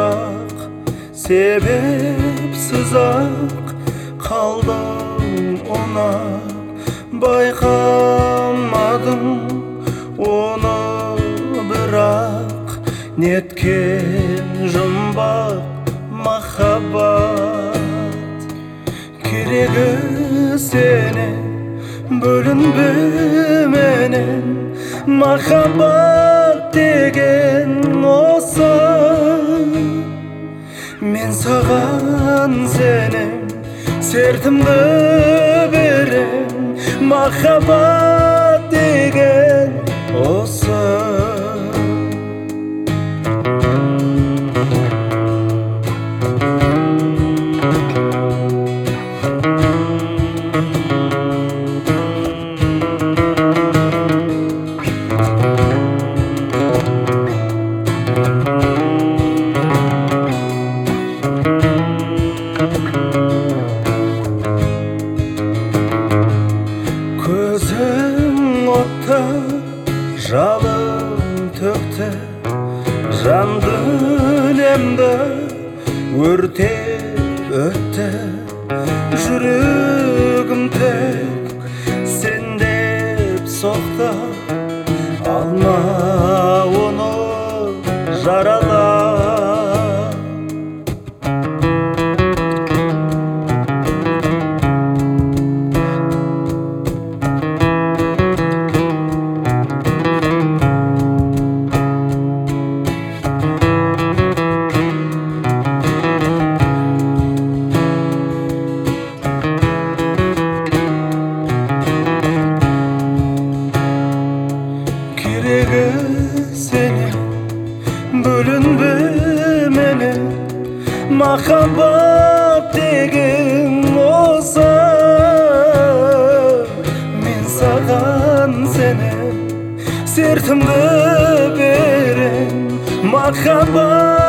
Бірақ себепсіз ақ қалдым ұнап, байқамадым оны бірақ неткен жұмбақ махаббат. Керегі сенен бөлінбе менен, махаббат деген осы. Мен саған сенем, сертімді берем, махаббат деген осы. Көзің отты, жалын төкті, жан дүниемді өртеп өтті. Жүрегім тек сен деп соқты, алма оны жаралап. Керегі сенен бөлінбе менен, махаббат деген осы. Мен саған сенем, сертімді берем, махаббат